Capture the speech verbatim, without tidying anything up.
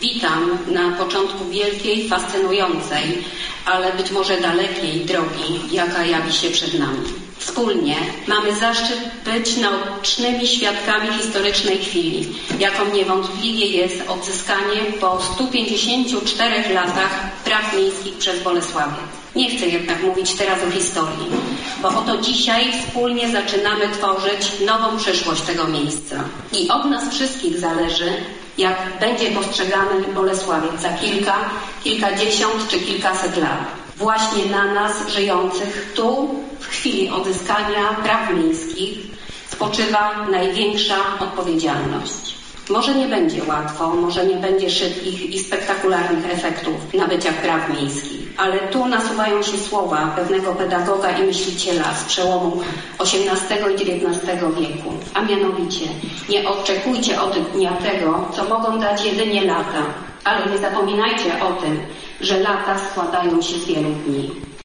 Witam na początku wielkiej, fascynującej, ale być może dalekiej drogi, jaka jawi się przed nami. Wspólnie mamy zaszczyt być naocznymi świadkami historycznej chwili, jaką niewątpliwie jest odzyskanie po stu pięćdziesięciu czterech latach praw miejskich przez Bolesławiec. Nie chcę jednak mówić teraz o historii, bo oto dzisiaj wspólnie zaczynamy tworzyć nową przyszłość tego miejsca. I od nas wszystkich zależy, jak będzie postrzegany Bolesławiec za kilka, kilkadziesiąt czy kilkaset lat. Właśnie na nas żyjących tu, w chwili odzyskania praw miejskich, spoczywa największa odpowiedzialność. Może nie będzie łatwo, może nie będzie szybkich i spektakularnych efektów nabycia praw miejskich, ale tu nasuwają się słowa pewnego pedagoga i myśliciela z przełomu osiemnastego i dziewiętnastego wieku, a mianowicie nie oczekujcie od dnia tego, co mogą dać jedynie lata, ale nie zapominajcie o tym, że lata składają się z wielu dni.